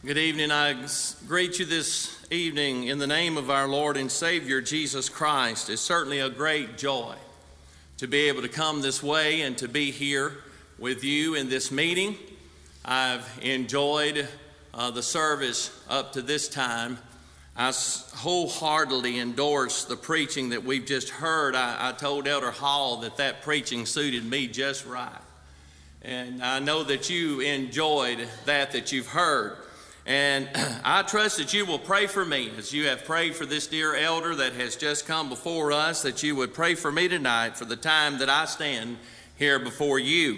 Good evening. I greet you this evening in the name of our Lord and Savior, Jesus Christ. It's certainly a great joy to be able to come this way and to be here with you in this meeting. I've enjoyed the service up to this time. I wholeheartedly endorse the preaching that we've just heard. I told Elder Hall that preaching suited me just right. And I know that you enjoyed that you've heard. And I trust that you will pray for me as you have prayed for this dear elder that has just come before us, that you would pray for me tonight for the time that I stand here before you.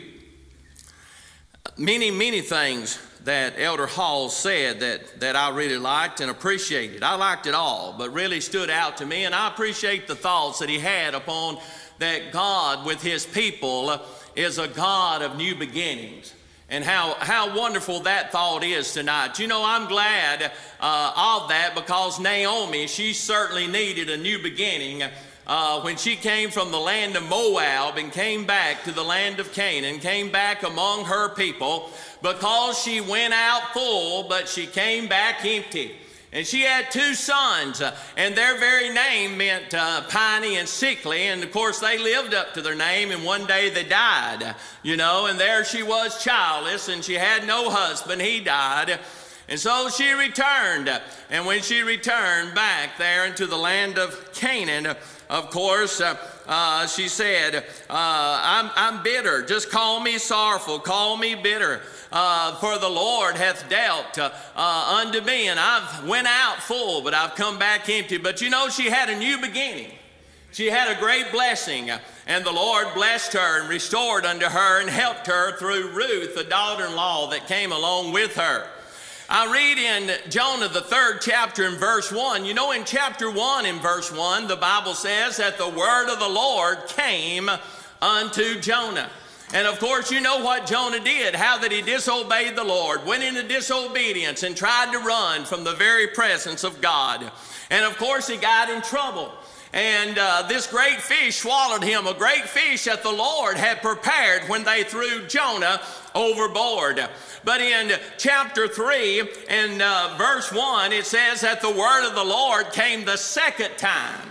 Many things that Elder Hall said that I really liked and appreciated. I liked it all, but really stood out to me, and I appreciate the thoughts that he had upon that God with his people is a God of new beginnings. And how wonderful that thought is tonight. You know, I'm glad of that because Naomi, she certainly needed a new beginning when she came from the land of Moab and came back to the land of Canaan, came back among her people, because she went out full, but she came back empty. And she had two sons, and their very name meant piney and sickly. And, of course, they lived up to their name, and one day they died, and there she was childless, and she had no husband. He died. And so she returned. And when she returned back there into the land of Canaan, of course, she said, I'm bitter. Just call me sorrowful. Call me bitter. For the Lord hath dealt unto me, and I've went out full, but I've come back empty. But she had a new beginning. She had a great blessing, and the Lord blessed her and restored unto her and helped her through Ruth, the daughter-in-law that came along with her. I read in Jonah, the 3rd chapter in verse 1. In chapter 1 in verse 1, the Bible says that the word of the Lord came unto Jonah. And of course, you know what Jonah did, how that he disobeyed the Lord, went into disobedience and tried to run from the very presence of God. And of course, he got in trouble. And this great fish swallowed him, a great fish that the Lord had prepared when they threw Jonah overboard. But in chapter 3 and verse 1, it says that the word of the Lord came the second time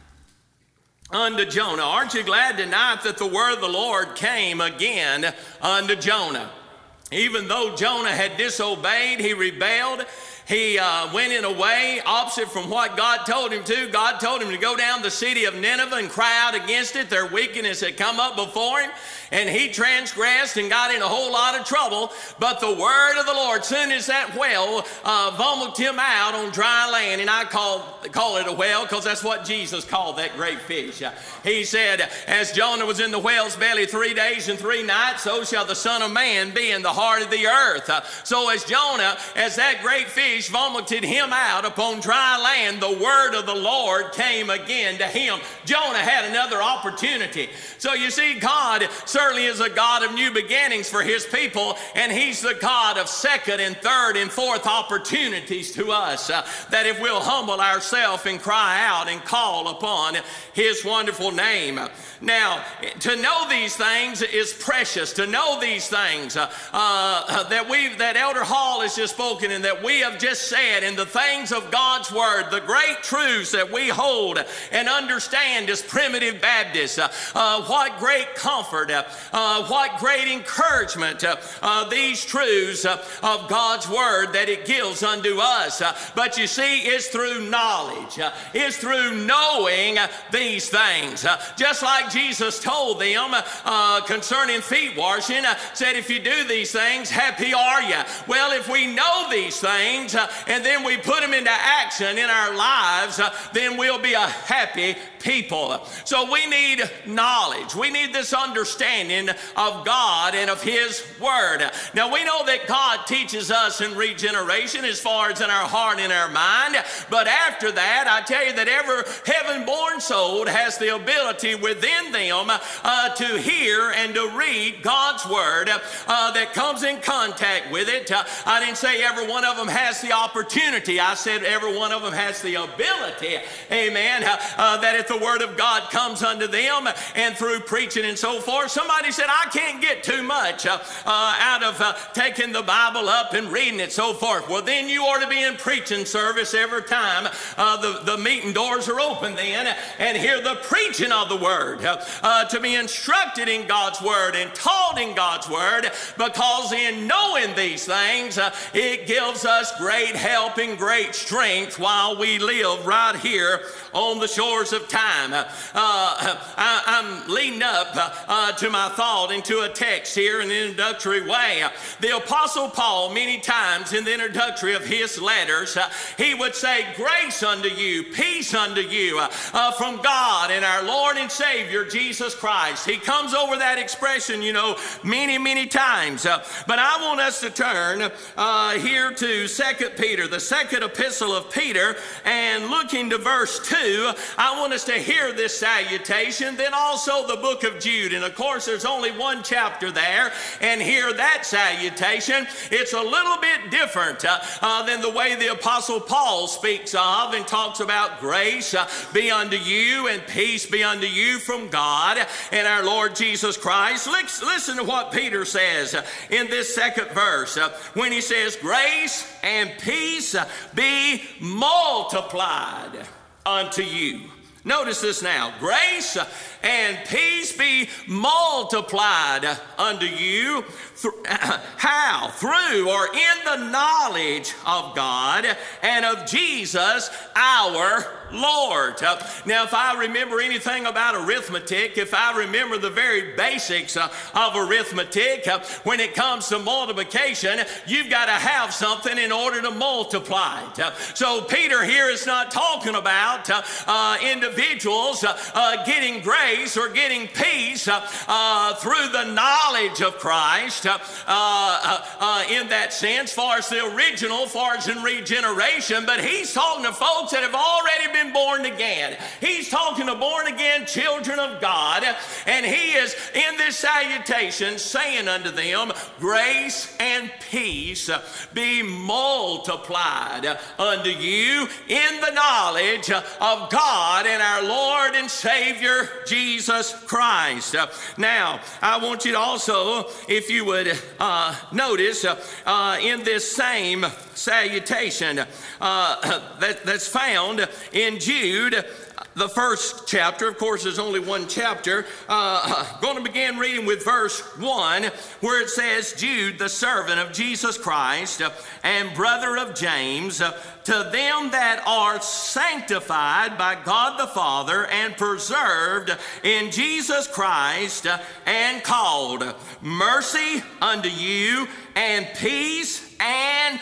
unto Jonah. Aren't you glad tonight that the word of the Lord came again unto Jonah? Even though Jonah had disobeyed, he rebelled. He went in a way opposite from what God told him to. God told him to go down to the city of Nineveh and cry out against it. Their wickedness had come up before him, and he transgressed and got in a whole lot of trouble. But the word of the Lord, soon as that whale vomited him out on dry land, and I call it a whale because that's what Jesus called that great fish. He said, as Jonah was in the whale's belly 3 days and 3 nights, so shall the Son of Man be in the heart of the earth. So as Jonah, as that great fish vomited him out upon dry land, the word of the Lord came again to him. Jonah had another opportunity. So you see, God certainly is a God of new beginnings for his people, and he's the God of second and third and fourth opportunities to us, that if we'll humble ourselves and cry out and call upon his wonderful name. Now, to know these things is precious. To know these things that Elder Hall has just spoken and that we have just said, in the things of God's word, the great truths that we hold and understand as primitive Baptists, what great comfort, what great encouragement these truths of God's word that it gives unto us. But you see, it's through knowledge. It's through knowing these things. Just like Jesus told them concerning feet washing, said, if you do these things, happy are you. Well, if we know these things and then we put them into action in our lives, then we'll be a happy people. So we need knowledge. We need this understanding of God and of his word. Now we know that God teaches us in regeneration as far as in our heart and our mind. But after that, I tell you that every heaven-born soul has the ability within them to hear and to read God's word that comes in contact with it. I didn't say every one of them has the opportunity. I said every one of them has the ability, amen, that if the word of God comes unto them and through preaching and so forth, some somebody said, I can't get too much out of taking the Bible up and reading it, so forth. Well, then you ought to be in preaching service every time the meeting doors are open then, and hear the preaching of the Word, to be instructed in God's Word and taught in God's Word, because in knowing these things, it gives us great help and great strength while we live right here on the shores of time. I'm leading up to my thought into a text here in an introductory way. The Apostle Paul, many times in the introductory of his letters, he would say, grace unto you, peace unto you, from God and our Lord and Savior, Jesus Christ. He comes over that expression, many, many times. But I want us to turn here to 2 Peter, the second epistle of Peter, and looking to verse 2, I want us to hear this salutation, then also the book of Jude. And of course, there's only one chapter there, and hear that salutation. It's a little bit different than the way the Apostle Paul speaks of and talks about grace be unto you and peace be unto you from God and our Lord Jesus Christ. Listen to what Peter says in this second verse when he says, grace and peace be multiplied unto you. Notice this now. Grace and peace be multiplied unto you. How? Through or in the knowledge of God and of Jesus our Lord. Now, if I remember anything about arithmetic, if I remember the very basics of arithmetic, when it comes to multiplication, you've got to have something in order to multiply it. So Peter here is not talking about individuals getting grace or getting peace through the knowledge of Christ in that sense, far as the original, far as in regeneration, but he's talking to folks that have already been born again. He's talking to born again children of God, and he is in this salutation saying unto them, grace and peace be multiplied unto you in the knowledge of God and our Lord and Savior Jesus Christ. Now, I want you to also, if you would notice in this same salutation that's found in Jude, the first chapter. Of course, there's only one chapter. Going to begin reading with verse 1, where it says, Jude, the servant of Jesus Christ and brother of James, to them that are sanctified by God the Father and preserved in Jesus Christ and called, mercy unto you and peace and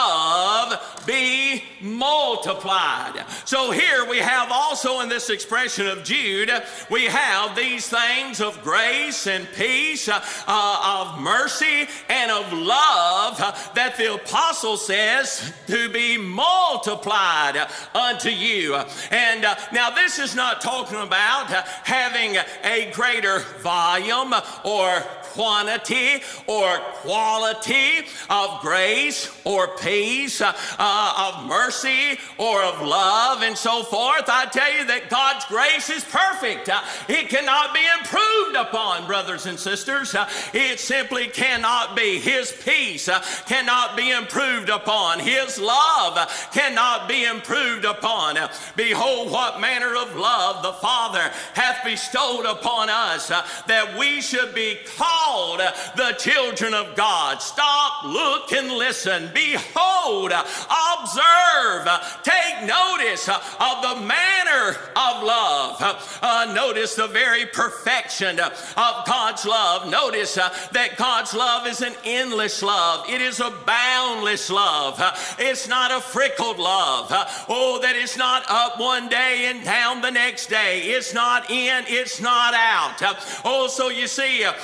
love be multiplied. So here we have also in this expression of Jude, we have these things of grace and peace, of mercy and of love that the apostle says to be multiplied unto you. And now this is not talking about having a greater volume or quantity or quality of grace or peace, of mercy or of love and so forth. I tell you that God's grace is perfect. It cannot be improved upon, brothers and sisters. It simply cannot be. His peace cannot be improved upon. His love cannot be improved upon. Behold, what manner of love the Father hath bestowed upon us, that we should be called the children of God. Stop, look, and listen. Behold, observe, take notice of the manner of love. Notice the very perfection of God's love. Notice that God's love is an endless love. It is a boundless love. It's not a frickled love. Oh, that it's not up one day and down the next day. It's not in, it's not out. Oh, so you see,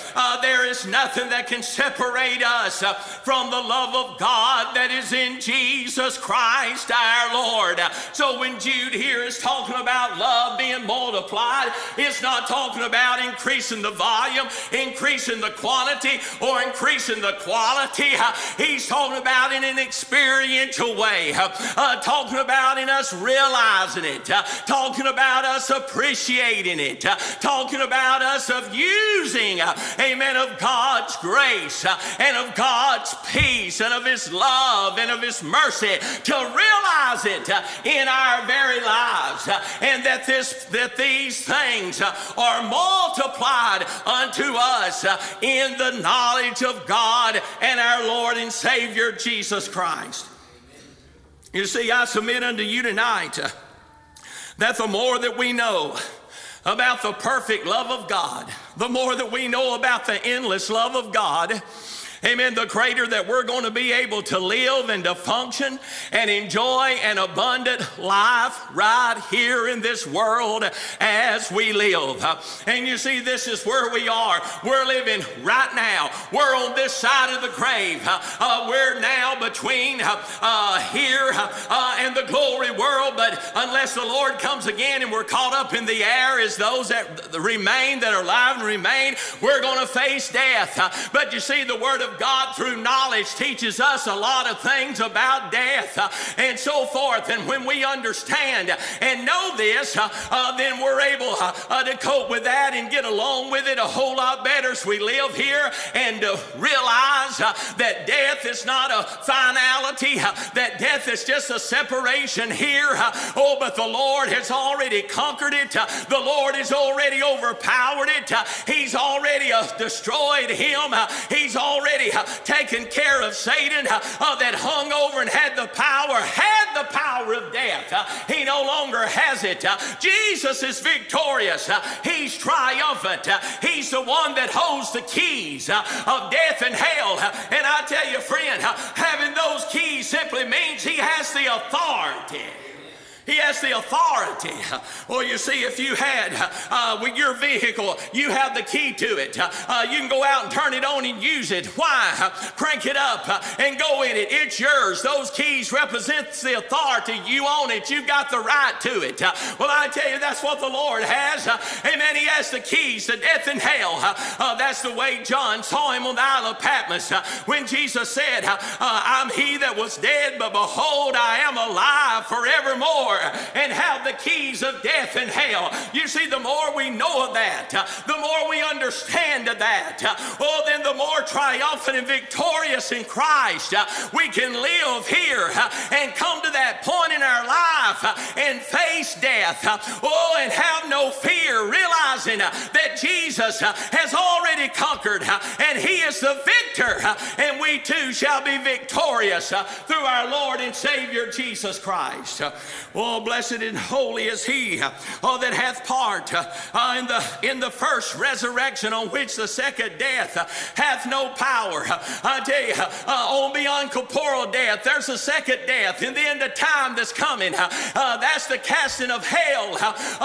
there is nothing that can separate us from the love of God that is in Jesus Christ our Lord. So when Jude here is talking about love being multiplied, it's not talking about increasing the volume, increasing the quantity, or increasing the quality. He's talking about in an experiential way, talking about in us realizing it, talking about us appreciating it, talking about us of using, amen, of God's grace and of God's peace and of His love and of His mercy, to realize it in our very lives, and that these things are multiplied unto us in the knowledge of God and our Lord and Savior Jesus Christ. You see, I submit unto you tonight that the more that we know about the perfect love of God, the more that we know about the endless love of God, amen, the greater that we're going to be able to live and to function and enjoy an abundant life right here in this world as we live. And you see, this is where we are. We're living right now. We're on this side of the grave. We're now between here and the glory world. But unless the Lord comes again and we're caught up in the air as those that remain, that are alive and remain, we're going to face death. But you see, the Word of God through knowledge teaches us a lot of things about death and so forth. And when we understand and know this, then we're able to cope with that and get along with it a whole lot better as we live here, and realize that death is not a finality, that death is just a separation here. Oh, but the Lord has already conquered it. The Lord has already overpowered it. He's already destroyed him. He's already taken care of Satan that hung over and had the power of death. He no longer has it. Jesus is victorious. He's triumphant. He's the one that holds the keys of death and hell. And I tell you, friend, having those keys simply means he has the authority. He has the authority. Well, you see, if you had with your vehicle, you have the key to it. You can go out and turn it on and use it. Why? Crank it up and go in it. It's yours. Those keys represent the authority. You own it. You've got the right to it. Well, I tell you, that's what the Lord has. Amen. He has the keys to death and hell. That's the way John saw him on the Isle of Patmos when Jesus said, I'm he that was dead, but behold, I am alive forevermore, and have the keys of death and hell. You see, the more we know of that, the more we understand of that, then the more triumphant and victorious in Christ we can live here and come to that point in our life and face death, and have no fear, realizing that Jesus has already conquered and He is the victor, and we too shall be victorious through our Lord and Savior Jesus Christ. Oh, blessed and holy is He that hath part in the first resurrection, on which the second death hath no power. I tell you, on beyond corporal death, there's a second death in the end of time that's coming. That's the casting of hell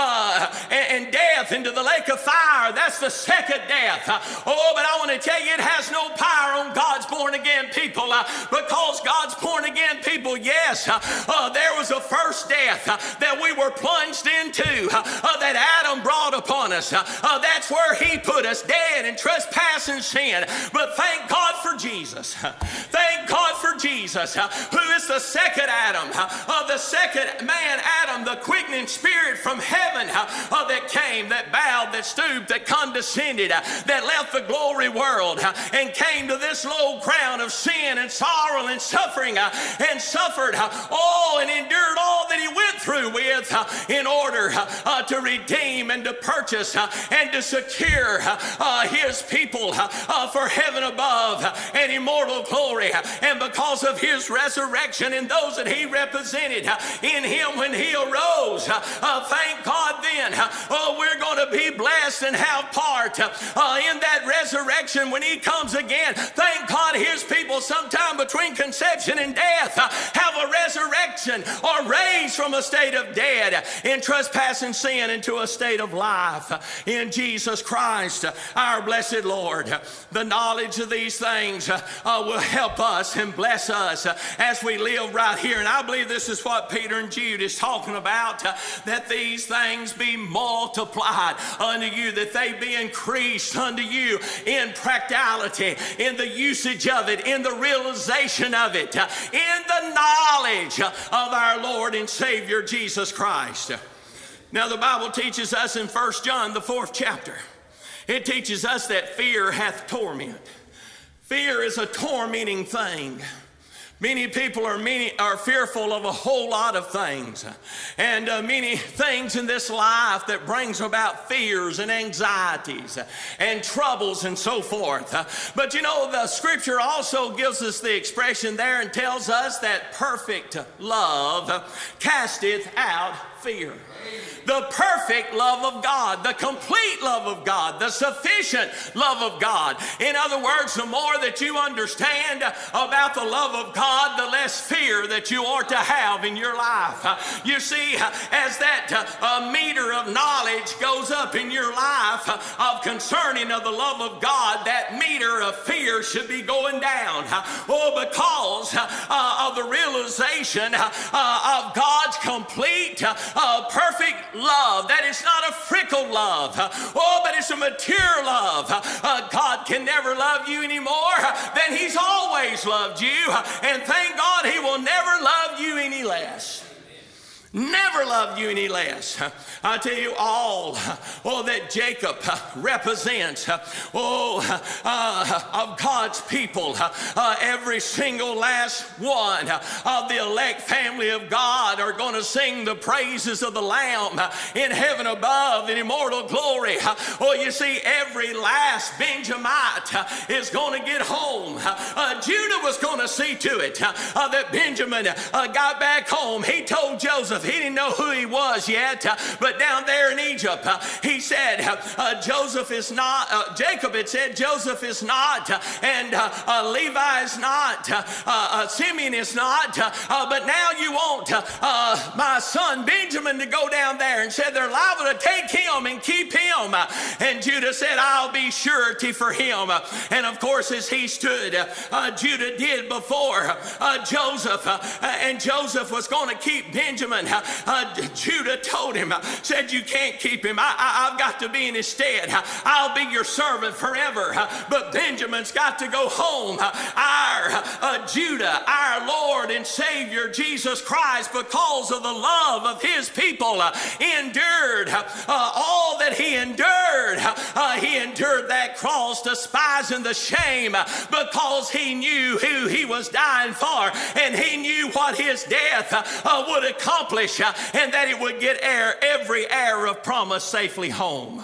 and death into the lake of fire. That's the second death. But I want to tell you, it has no power on God's born again people, because God's born again people, yes, there was a first death that we were plunged into, that Adam brought upon us. That's where he put us, dead in trespass and sin. But thank God for Jesus. Thank God for Jesus, who is the second Adam, the second man Adam, the quickening spirit from heaven that came, that bowed, that stooped, that condescended, that left the glory world and came to this low ground of sin and sorrow and suffering, and suffered and endured all that he went through with in order to redeem and to purchase and to secure his people for heaven above and immortal glory. And because of his resurrection and those that he represented in him when he arose, thank God then we're going to be blessed and have part in that resurrection when he comes again. Thank God his people sometime between conception and death have a resurrection or raised from a state state of dead in trespass and sin into a state of life in Jesus Christ, our blessed Lord. The knowledge of these things will help us and bless us as we live right here. And I believe this is what Peter and Jude is talking about, that these things be multiplied unto you, that they be increased unto you in practicality, in the usage of it, in the realization of it, in the knowledge of our Lord and Savior Jesus Christ. Now the Bible teaches us in 1 John, the 4th chapter, it teaches us that fear hath torment. Fear is a tormenting thing. Many people are fearful of a whole lot of things, and many things in this life that brings about fears and anxieties and troubles and so forth. But you know, the scripture also gives us the expression there and tells us that perfect love casteth out fear. The perfect love of God, the complete love of God, the sufficient love of God. In other words, the more that you understand about the love of God, the less fear that you ought to have in your life. You see, as that meter of knowledge goes up in your life of concerning of the love of God, that meter of fear should be going down. Because of the realization of God's complete, perfect love, that it's not a fickle love, but it's a mature love. God can never love you any more than He's always loved you, and thank God He will never love you any less. Never loved you any less. I tell you, all that Jacob represents of God's people, every single last one of the elect family of God are going to sing the praises of the Lamb in heaven above in immortal glory. You see, every last Benjamite is going to get home. Judah was going to see to it that Benjamin got back home. He told Joseph, he didn't know who he was yet, but down there in Egypt, he said, Joseph is not, Jacob had said, Joseph is not, and Levi is not, Simeon is not, but now you want my son Benjamin to go down there, and said they're liable to take him and keep him. And Judah said, I'll be surety for him. And of course, as he stood, Judah did before Joseph, and Joseph was going to keep Benjamin. Judah told him, said, you can't keep him. I've got to be in his stead. I'll be your servant forever. But Benjamin's got to go home. Our Judah, our Lord and Savior Jesus Christ, because of the love of his people, endured all that he endured. He endured that cross, despising the shame, because he knew who he was dying for, and he knew what his death would accomplish, and that it would get every heir of promise safely home.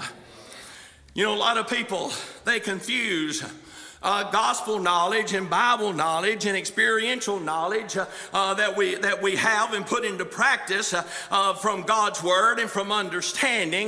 You know, a lot of people, they confuse gospel knowledge and Bible knowledge and experiential knowledge that we have and put into practice from God's Word and from understanding.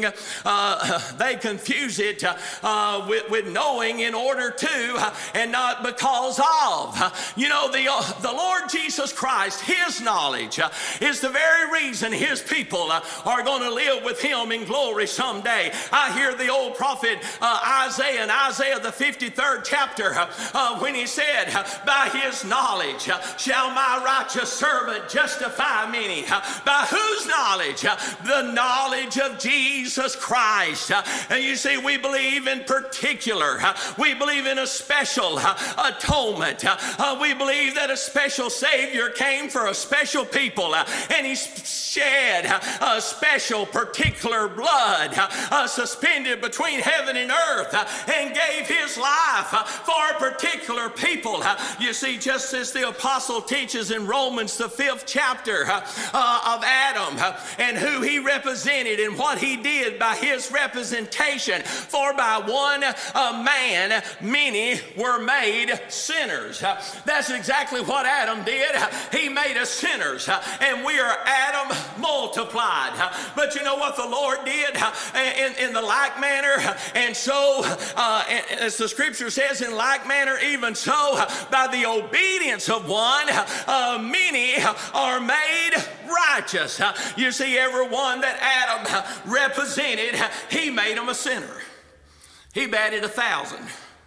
They confuse it with knowing in order to and not because of. You know, the Lord Jesus Christ, His knowledge is the very reason His people are going to live with Him in glory someday. I hear the old prophet Isaiah in Isaiah the 53rd chapter when he said, by his knowledge shall my righteous servant justify many. By whose knowledge? The knowledge of Jesus Christ. And you see, we believe in particular. We believe in a special atonement. We believe that a special Savior came for a special people, and He shed a special particular blood suspended between heaven and earth, and gave His life for a particular people. You see, just as the apostle teaches in Romans the 5th chapter of Adam and who he represented and what he did by his representation, for by one man many were made sinners. That's exactly what Adam did. He made made us sinners, and we are Adam multiplied. But you know what the Lord did in the like manner? And so, as the scripture says, in like manner, even so, by the obedience of one, many are made righteous. You see, everyone that Adam represented, he made them a sinner. He batted 1,000.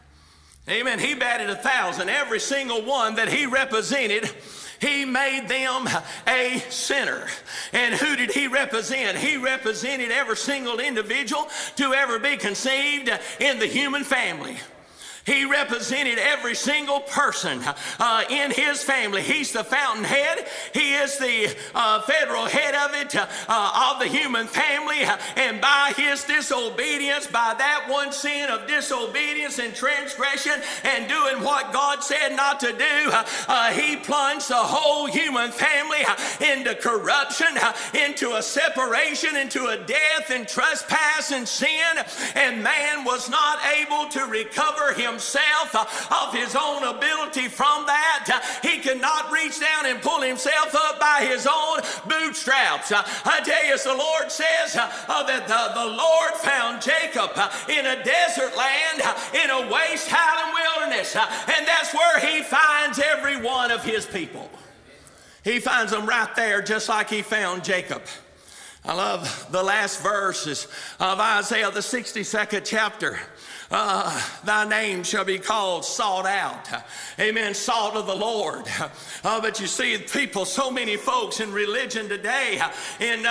Amen. He batted 1,000. Every single one that he represented, he made them a sinner. And who did he represent? He represented every single individual to ever be conceived in the human family. He represented every single person in his family. He's the fountainhead. He is the federal head of it, of the human family. And by his disobedience, by that one sin of disobedience and transgression and doing what God said not to do, he plunged the whole human family into corruption, into a separation, into a death and trespass and sin. And man was not able to recover himself of his own ability from that. He could not reach down and pull himself up by his own bootstraps. I tell you, as the Lord says, that the Lord found Jacob in a desert land, in a waste howling wilderness, and that's where he finds every one of his people. He finds them right there, just like he found Jacob. I love the last verses of Isaiah, the 62nd chapter. Thy name shall be called sought out. Amen. Sought of the Lord. But you see, people, so many folks in religion today, in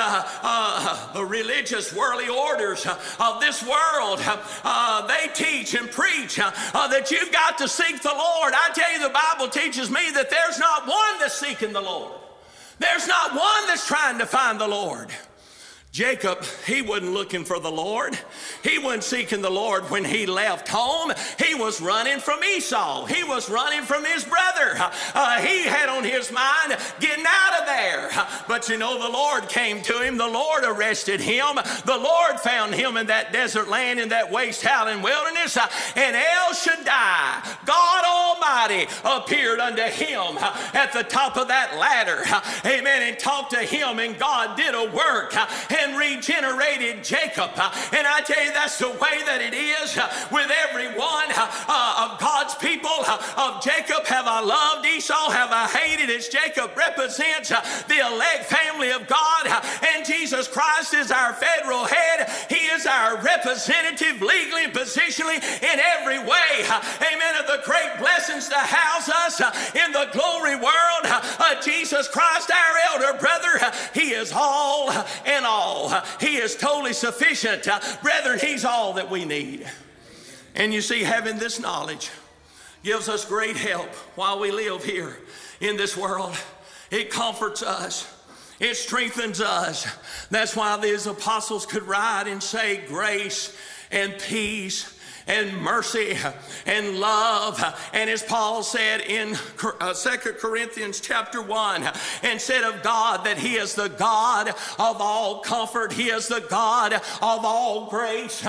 the religious worldly orders of this world, they teach and preach that you've got to seek the Lord. I tell you, the Bible teaches me that there's not one that's seeking the Lord. There's not one that's trying to find the Lord. Jacob, he wasn't looking for the Lord. He wasn't seeking the Lord when he left home. He was running from Esau. He was running from his brother. He had on his mind getting out of there. But you know, the Lord came to him. The Lord arrested him. The Lord found him in that desert land, in that waste howling wilderness. And El Shaddai, God Almighty, appeared unto him at the top of that ladder. Amen. And talked to him, and God did a work and regenerated Jacob. And I tell you, that's the way that it is with every one of God's people. Of Jacob have I loved, Esau have I hated. As Jacob represents the elect family of God, and Jesus Christ is our federal head. He is our representative legally and positionally in every way. Amen. Of the great blessings to house us in the glory world. Jesus Christ, our elder brother, he is all in all. He is totally sufficient. Brethren, he's all that we need. And you see, having this knowledge gives us great help while we live here in this world. It comforts us. It strengthens us. That's why these apostles could write and say grace and peace and mercy and love. And as Paul said in 2 Corinthians chapter 1, and said of God that he is the God of all comfort. He is the God of all grace.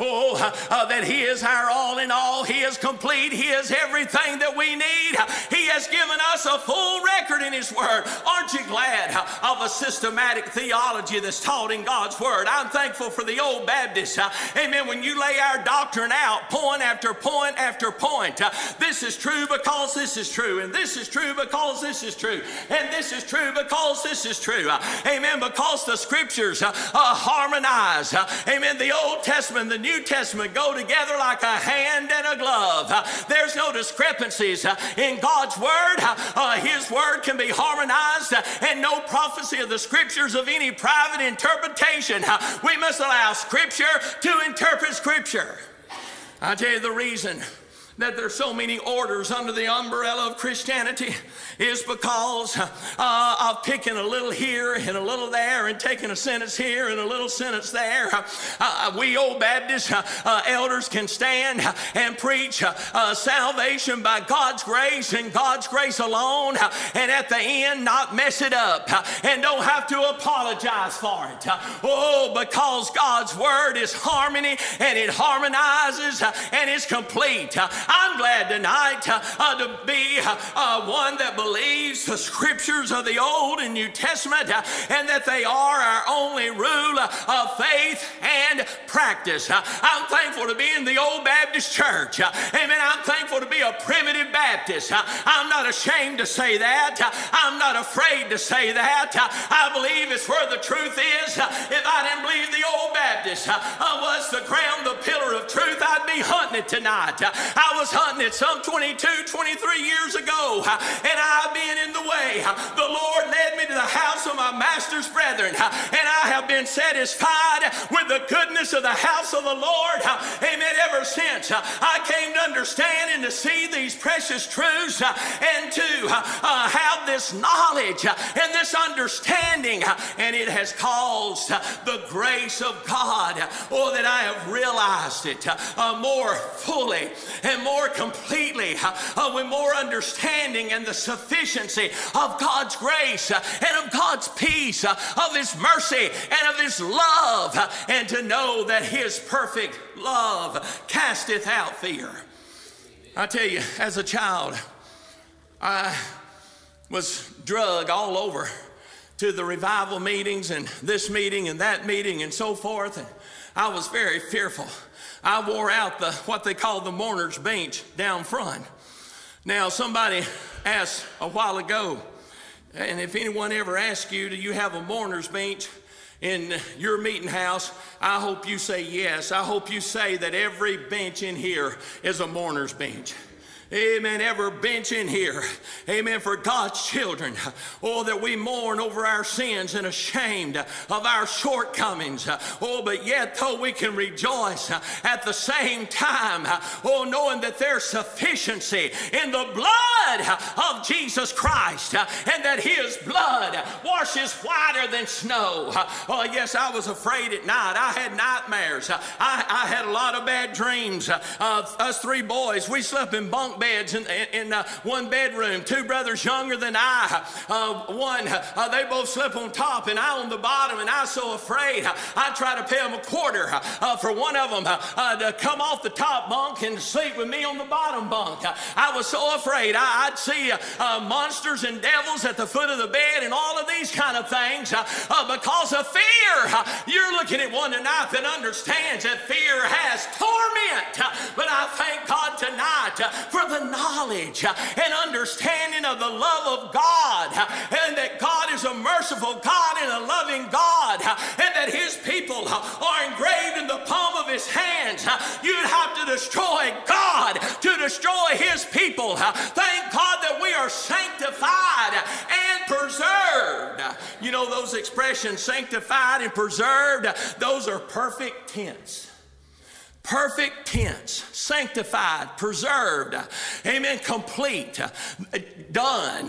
That he is our all in all. He is complete. He is everything that we need. He has given us a full record in his word. Aren't you glad of a systematic theology that's taught in God's word? I'm thankful for the old Baptists. Amen. When you lay our doctrine out, point after point after point. This is true because this is true, and this is true because this is true, and this is true because this is true. Amen. Because the scriptures harmonize. Amen. The Old Testament, the New Testament go together like a hand and a glove. There's no discrepancies in God's word. His word can be harmonized, and no prophecy of the scriptures of any private interpretation. We must allow scripture to interpret scripture. I tell you, the reason that there's so many orders under the umbrella of Christianity is because of picking a little here and a little there and taking a sentence here and a little sentence there. We old Baptist elders can stand and preach salvation by God's grace and God's grace alone, and at the end not mess it up and don't have to apologize for it. Because God's word is harmony, and it harmonizes and is complete. I'm glad tonight to be one that believes the scriptures of the Old and New Testament and that they are our only rule of faith and practice. I'm thankful to be in the Old Baptist Church. Amen. I'm thankful to be a primitive Baptist. I'm not ashamed to say that. I'm not afraid to say that. I believe it's where the truth is. If I didn't believe the Old Baptist was the ground, the pillar of truth, I'd be hunting it tonight. I was hunting it some 22, 23 years ago, and I've been in the way. The Lord led me to the house of my master's brethren, and I have been satisfied with the goodness of the house of the Lord. Amen. Ever since I came to understand and to see these precious truths and to have this knowledge and this understanding, and it has caused the grace of God, that I have realized it more fully and more completely, with more understanding and the sufficiency of God's grace and of God's peace, of His mercy and of His love, and to know that His perfect love casteth out fear. I tell you, as a child, I was drugged all over to the revival meetings and this meeting and that meeting and so forth, and I was very fearful. I wore out what they call the mourner's bench down front. Now, somebody asked a while ago, and if anyone ever asks you, do you have a mourner's bench in your meeting house? I hope you say yes. I hope you say that every bench in here is a mourner's bench. Amen. Every bench in here. Amen. For God's children. Oh, that we mourn over our sins and ashamed of our shortcomings. Oh, but yet though we can rejoice at the same time. Oh, knowing that there's sufficiency in the blood of Jesus Christ. And that His blood washes whiter than snow. Oh, yes, I was afraid at night. I had nightmares. I had a lot of bad dreams. Us three boys, we slept in bunk beds in one bedroom. Two brothers younger than I. They both slept on top and I on the bottom, and I was so afraid I tried to pay them a quarter for one of them to come off the top bunk and sleep with me on the bottom bunk. I was so afraid I'd see monsters and devils at the foot of the bed and all of these kind of things because of fear. You're looking at one tonight that understands that fear has torment, but I thank God tonight for the knowledge and understanding of the love of God, and that God is a merciful God and a loving God, and that His people are engraved in the palm of His hands. You'd have to destroy God to destroy His people. Thank God that we are sanctified and preserved. You know those expressions, sanctified and preserved, those are perfect tense. Perfect tense, sanctified, preserved, amen, complete, done.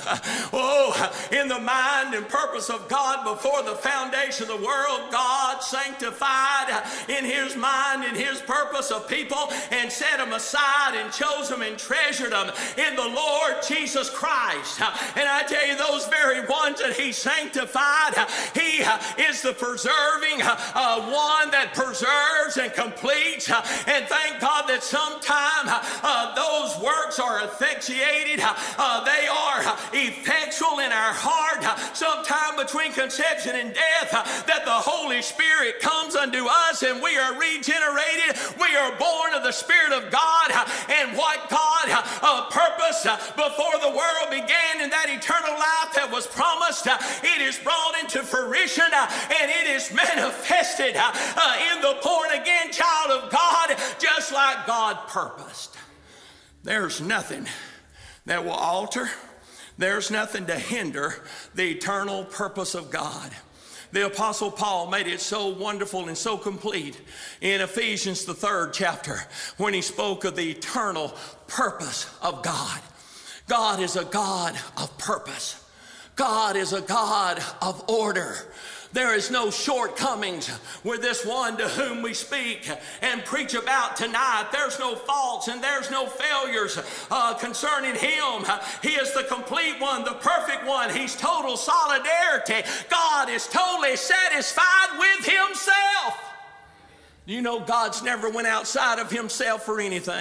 In the mind and purpose of God before the foundation of the world, God sanctified in His mind and His purpose of people and set them aside and chose them and treasured them in the Lord Jesus Christ. And I tell you, those very ones that He sanctified, He is the preserving one that preserves and completes. And thank God that sometime those works are effectuated. They are effectual in our heart. Sometime between conception and death, that the Holy Spirit comes unto us and we are regenerated. We are born of the Spirit of God. And what God purposed before the world began in that eternal life that was promised, it is brought into fruition and it is manifested in the born again child of God, just like God purposed. There's nothing that will alter. There's nothing to hinder the eternal purpose of God. The Apostle Paul made it so wonderful and so complete in Ephesians, the 3rd chapter, when he spoke of the eternal purpose of God. God is a God of purpose. God is a God of order. There is no shortcomings with this one to whom we speak and preach about tonight. There's no faults and there's no failures concerning Him. He is the complete one, the perfect one. He's total solidarity. God is totally satisfied with Himself. You know, God's never went outside of Himself for anything.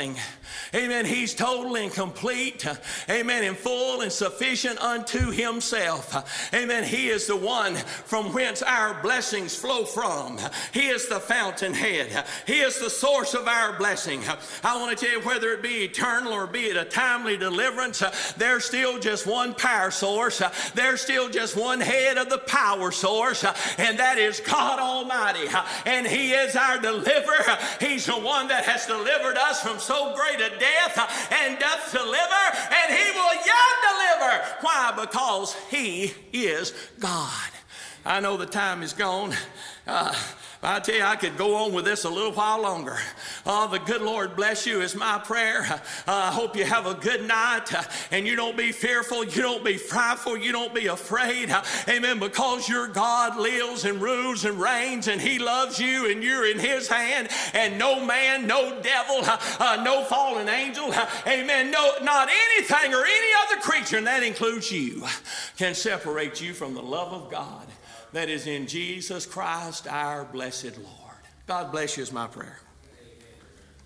Amen. He's total and complete. Amen. And full and sufficient unto himself. Amen. He is the one from whence our blessings flow from. He is the fountainhead. He is the source of our blessing. I want to tell you, whether it be eternal or be it a timely deliverance, there's still just one power source. There's still just one head of the power source, and that is God Almighty. And he is our deliverer. He's the one that has delivered us from so great a death and doth deliver, and he will yet deliver. Why? Because he is God. I know the time is gone. I tell you, I could go on with this a little while longer. The good Lord bless you is my prayer. I hope you have a good night, and you don't be fearful, you don't be frightful, you don't be afraid. Amen. Because your God lives and rules and reigns, and he loves you, and you're in his hand, and no man, no devil, no fallen angel, amen, no, not anything or any other creature, and that includes you, can separate you from the love of God that is in Jesus Christ, our blessed Lord. God bless you is my prayer.